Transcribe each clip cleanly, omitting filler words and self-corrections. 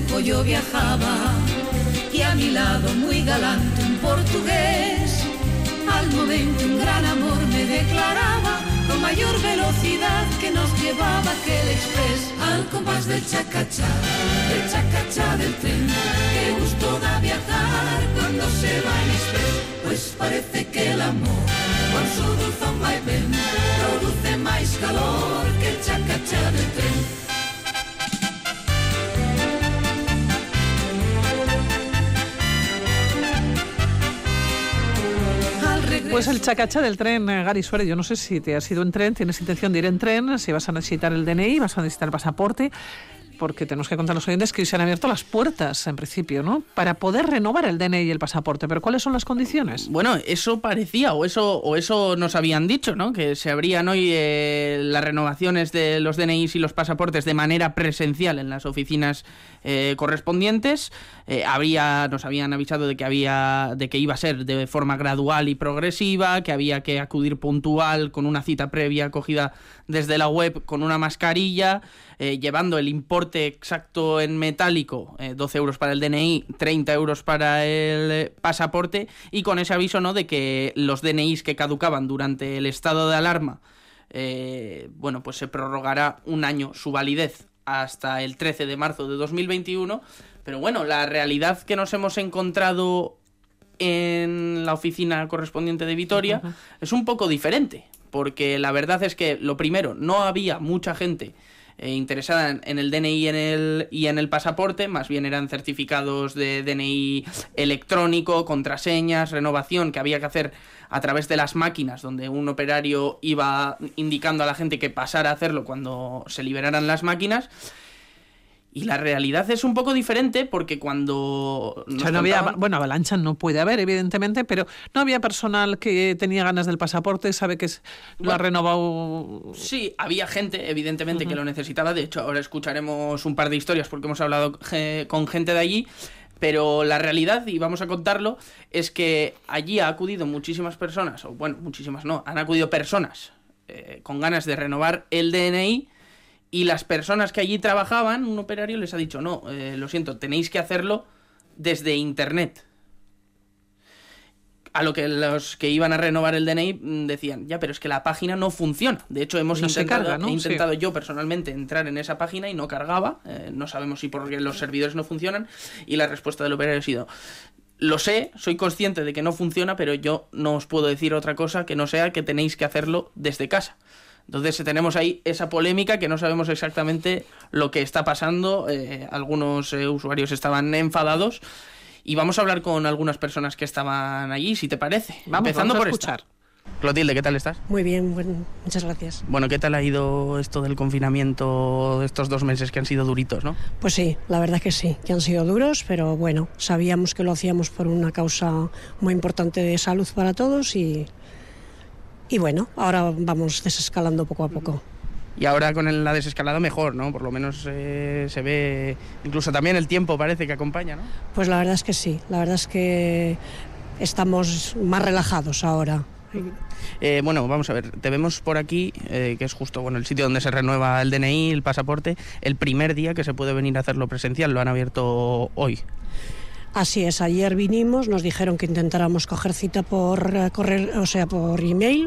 grupo yo viajaba y a mi lado muy galante un portugués. Al momento un gran amor me declaraba, con mayor velocidad que nos llevaba aquel express. Al compás del chacachá del tren, qué gusto da viajar cuando se va en express. Pues parece que el amor, con su dulzón vaivén, produce más calor que el chacachá del tren. Pues el chacachá del tren, Gary Suárez, yo no sé si te has ido en tren, tienes intención de ir en tren, si vas a necesitar el DNI, vas a necesitar el pasaporte, porque tenemos que contar a los oyentes que hoy se han abierto las puertas, en principio, ¿no?, para poder renovar el DNI y el pasaporte. ¿Pero cuáles son las condiciones? Bueno, eso parecía, o eso nos habían dicho, ¿no?, que se abrían hoy las renovaciones de los DNIs y los pasaportes de manera presencial en las oficinas correspondientes. Nos habían avisado de que iba a ser de forma gradual y progresiva, que había que acudir puntual con una cita previa cogida desde la web con una mascarilla, llevando el importe exacto en metálico, 12 euros para el DNI, 30 euros para el pasaporte, y con ese aviso, ¿no?, de que los DNIs que caducaban durante el estado de alarma, pues se prorrogará un año su validez hasta el 13 de marzo de 2021, pero bueno, la realidad que nos hemos encontrado en la oficina correspondiente de Vitoria es un poco diferente, porque la verdad es que, lo primero, no había mucha gente interesada en el DNI y en el pasaporte, más bien eran certificados de DNI electrónico, contraseñas, renovación que había que hacer a través de las máquinas, donde un operario iba indicando a la gente que pasara a hacerlo cuando se liberaran las máquinas. Y la realidad es un poco diferente, porque cuando... Bueno, avalancha no puede haber, evidentemente, pero no había personal que tenía ganas del pasaporte, sabe que lo ha renovado... Sí, había gente, evidentemente, que lo necesitaba. De hecho, ahora escucharemos un par de historias porque hemos hablado con gente de allí. Pero la realidad, y vamos a contarlo, es que allí ha acudido muchísimas personas, o bueno, muchísimas no, han acudido personas con ganas de renovar el DNI, y las personas que allí trabajaban, un operario les ha dicho, no, lo siento, tenéis que hacerlo desde internet. A lo que los que iban a renovar el DNI decían, ya, pero es que la página no funciona. De hecho, he intentado yo personalmente entrar en esa página y no cargaba. No sabemos si porque los servidores no funcionan. Y la respuesta del operario ha sido, lo sé, soy consciente de que no funciona, pero yo no os puedo decir otra cosa que no sea que tenéis que hacerlo desde casa. Entonces tenemos ahí esa polémica que no sabemos exactamente lo que está pasando. Algunos usuarios estaban enfadados. Y vamos a hablar con algunas personas que estaban allí, si te parece. Empezando por escuchar. Clotilde, ¿qué tal estás? Muy bien, bueno, muchas gracias. Bueno, ¿qué tal ha ido esto del confinamiento, estos 2 meses que han sido duritos, no? Pues sí, la verdad que sí, que han sido duros, pero bueno, sabíamos que lo hacíamos por una causa muy importante de salud para todos y bueno, ahora vamos desescalando poco a poco. Y ahora con la desescalada mejor, ¿no? Por lo menos se ve, incluso también el tiempo parece que acompaña, ¿no? Pues la verdad es que sí, la verdad es que estamos más relajados ahora. Bueno, vamos a ver, te vemos por aquí, que es justo el sitio donde se renueva el DNI, el pasaporte, el primer día que se puede venir a hacerlo presencial, lo han abierto hoy. Así es, ayer vinimos, nos dijeron que intentáramos coger cita por correo, o sea, por email,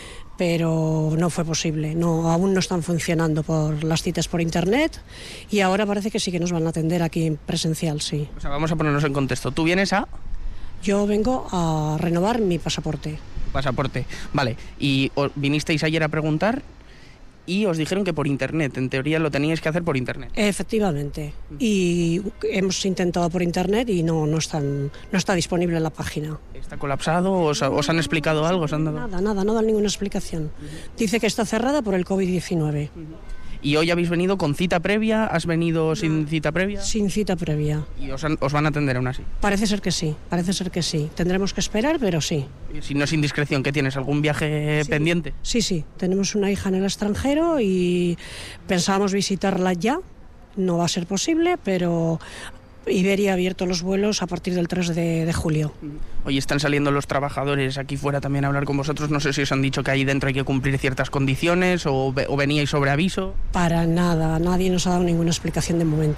pero no fue posible, aún no están funcionando por las citas por internet, y ahora parece que sí que nos van a atender aquí en presencial, sí. O sea, vamos a ponernos en contexto. ¿Tú vienes a...? Yo vengo a renovar mi pasaporte. Pasaporte, vale. ¿Y vinisteis ayer a preguntar? Y os dijeron que por internet, en teoría lo teníais que hacer por internet. Efectivamente, y hemos intentado por internet y no está disponible en la página. ¿Está colapsado? ¿Os han explicado algo? ¿Os han dado? Nada, no dan ninguna explicación. Dice que está cerrada por el COVID-19. ¿Y hoy habéis venido con cita previa? ¿Has venido sin cita previa? Sin cita previa. ¿Y os van a atender aún así? Parece ser que sí. Tendremos que esperar, pero sí. ¿Y si no es indiscreción, qué tienes? ¿Algún viaje pendiente? Sí. Tenemos una hija en el extranjero y pensábamos visitarla ya. No va a ser posible, pero Iberia ha abierto los vuelos a partir del 3 de julio. Hoy están saliendo los trabajadores aquí fuera también a hablar con vosotros. No sé si os han dicho que ahí dentro hay que cumplir ciertas condiciones o veníais sobre aviso. Para nada, nadie nos ha dado ninguna explicación de momento.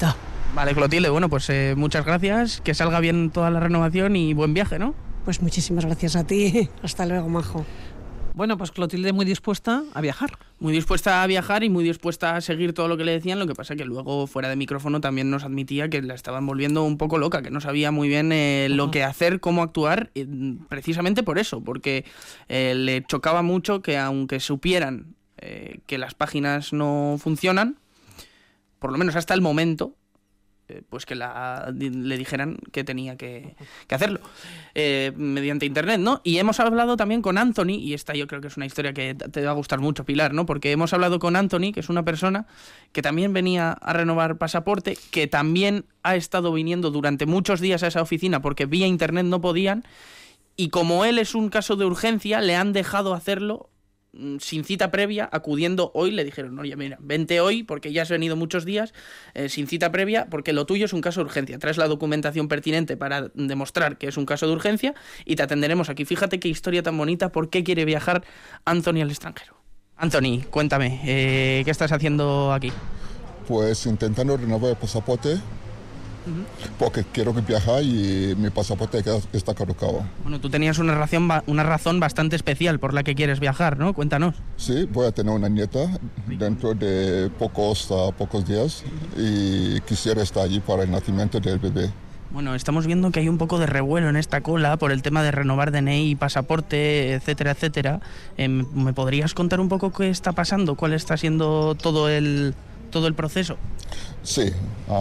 Vale, Clotilde, bueno, pues muchas gracias, que salga bien toda la renovación y buen viaje, ¿no? Pues muchísimas gracias a ti. Hasta luego, majo. Bueno, pues Clotilde muy dispuesta a viajar. Muy dispuesta a viajar y muy dispuesta a seguir todo lo que le decían, lo que pasa que luego fuera de micrófono también nos admitía que la estaban volviendo un poco loca, que no sabía muy bien lo que hacer, cómo actuar, precisamente por eso, porque le chocaba mucho que aunque supieran que las páginas no funcionan, por lo menos hasta el momento, pues que le dijeran que tenía que hacerlo mediante internet, ¿no? Y hemos hablado también con Anthony, y esta yo creo que es una historia que te va a gustar mucho, Pilar, ¿no? Porque hemos hablado con Anthony, que es una persona que también venía a renovar pasaporte, que también ha estado viniendo durante muchos días a esa oficina porque vía internet no podían, y como él es un caso de urgencia, le han dejado hacerlo sin cita previa, acudiendo hoy. Le dijeron, oye, mira, vente hoy porque ya has venido muchos días, sin cita previa, porque lo tuyo es un caso de urgencia. Traes la documentación pertinente para demostrar que es un caso de urgencia y te atenderemos aquí. Fíjate qué historia tan bonita, por qué quiere viajar Anthony al extranjero. Anthony, cuéntame, ¿qué estás haciendo aquí? Pues intentando renovar el pasaporte, porque quiero viajar y mi pasaporte está caducado. Bueno, tú tenías una razón bastante especial por la que quieres viajar, ¿no? Cuéntanos. Sí, voy a tener una nieta dentro de pocos días y quisiera estar allí para el nacimiento del bebé. Bueno, estamos viendo que hay un poco de revuelo en esta cola por el tema de renovar DNI, pasaporte, etcétera, etcétera. ¿Me podrías contar un poco qué está pasando? ¿Cuál está siendo todo el proceso? Sí,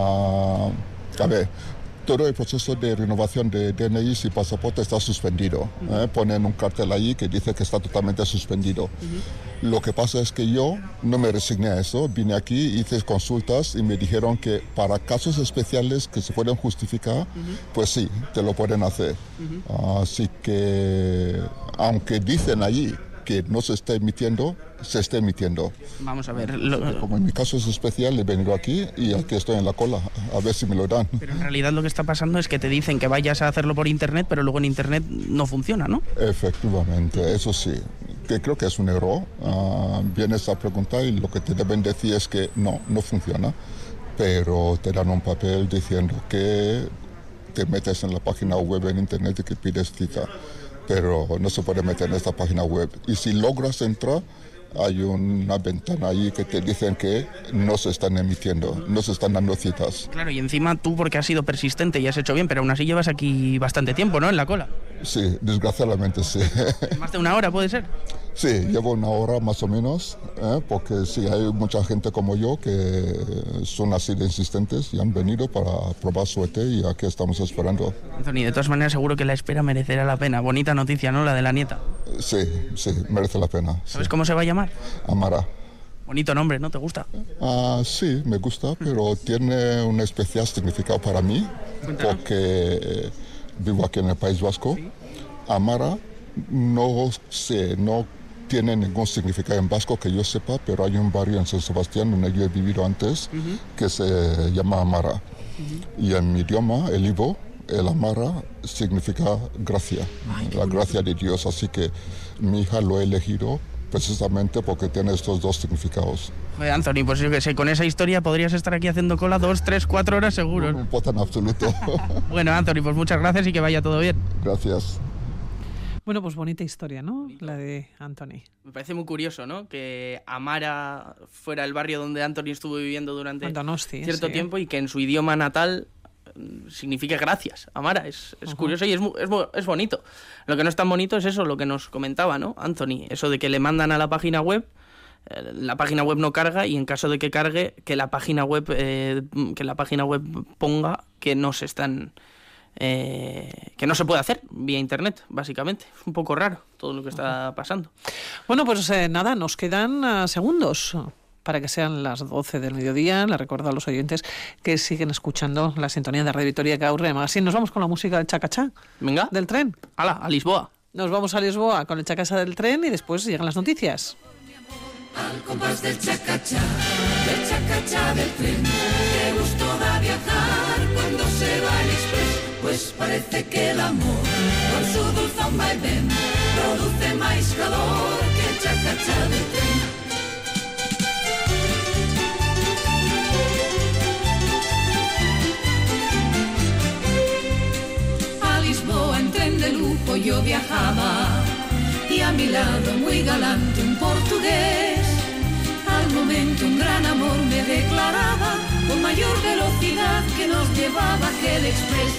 a ver, todo el proceso de renovación de DNI y pasaporte está suspendido. Ponen un cartel ahí que dice que está totalmente suspendido. Lo que pasa es que yo no me resigné a eso. Vine aquí, hice consultas y me dijeron que para casos especiales que se pueden justificar, pues sí, te lo pueden hacer. Así que, aunque dicen allí que no se está emitiendo, se está emitiendo. Vamos a ver. Como en mi caso es especial, he venido aquí y aquí estoy en la cola, a ver si me lo dan. Pero en realidad lo que está pasando es que te dicen que vayas a hacerlo por internet, pero luego en internet no funciona, ¿no? Efectivamente, eso sí, que creo que es un error. Vienes a preguntar y lo que te deben decir es que no funciona, pero te dan un papel diciendo que te metes en la página web en internet y que pides cita. Pero no se puede meter en esta página web. Y si logras entrar, hay una ventana ahí que te dicen que no se están emitiendo, no se están dando citas. Claro, y encima tú, porque has sido persistente y has hecho bien, pero aún así llevas aquí bastante tiempo, ¿no?, en la cola. Sí, desgraciadamente sí. ¿Más de una hora puede ser? Sí, llevo una hora más o menos, porque sí, hay mucha gente como yo que son así de insistentes y han venido para probar suerte y aquí estamos esperando. Anthony, de todas maneras seguro que la espera merecerá la pena. Bonita noticia, ¿no?, la de la nieta. Sí, merece la pena. ¿Sabes sí. cómo se va a llamar? Amara. Bonito nombre, ¿no? ¿Te gusta? Sí, me gusta, pero tiene un especial significado para mí. Cuéntanos. Porque vivo aquí en el País Vasco. ¿Sí? Amara no tiene ningún significado en vasco que yo sepa, pero hay un barrio en San Sebastián donde yo he vivido antes que se llama Amara. Y en mi idioma, el Ivo, el Amara significa gracia, la gracia de Dios. Así que mi hija lo he elegido precisamente porque tiene estos dos significados. Anthony, pues yo que sé, con esa historia podrías estar aquí haciendo cola 2, 3, 4 horas seguro. No me importa en absoluto. Bueno, Anthony, pues muchas gracias y que vaya todo bien. Gracias. Bueno, pues bonita historia, ¿no? La de Anthony. Me parece muy curioso, ¿no?, que Amara fuera el barrio donde Anthony estuvo viviendo durante cierto tiempo y que en su idioma natal significa gracias. Amara, es curioso y es bonito. Lo que no es tan bonito es eso, lo que nos comentaba, ¿no, Anthony? Eso de que le mandan a la página web no carga y en caso de que cargue, que la página web ponga que no se están... que no se puede hacer vía internet, básicamente. Es un poco raro todo lo que está pasando. Bueno, pues nada, nos quedan segundos para que sean las 12 del mediodía. Les recuerdo a los oyentes que siguen escuchando la sintonía de Radio Vitoria Gaurre Magazine. Nos vamos con la música del chacachá. Venga. Del tren. ¡Hala! A Lisboa. Nos vamos a Lisboa con el chacachá del tren y después llegan las noticias. Al compás del chacachá del tren. Qué gusto da viajar cuando se va el express. Pues parece que el amor con su dulzón vaivén produce más calor que el chacachá del tren. tiempo yo viajaba y a mi lado muy galante un portugués. Al momento un gran amor me declaraba con mayor velocidad que nos llevaba aquel express.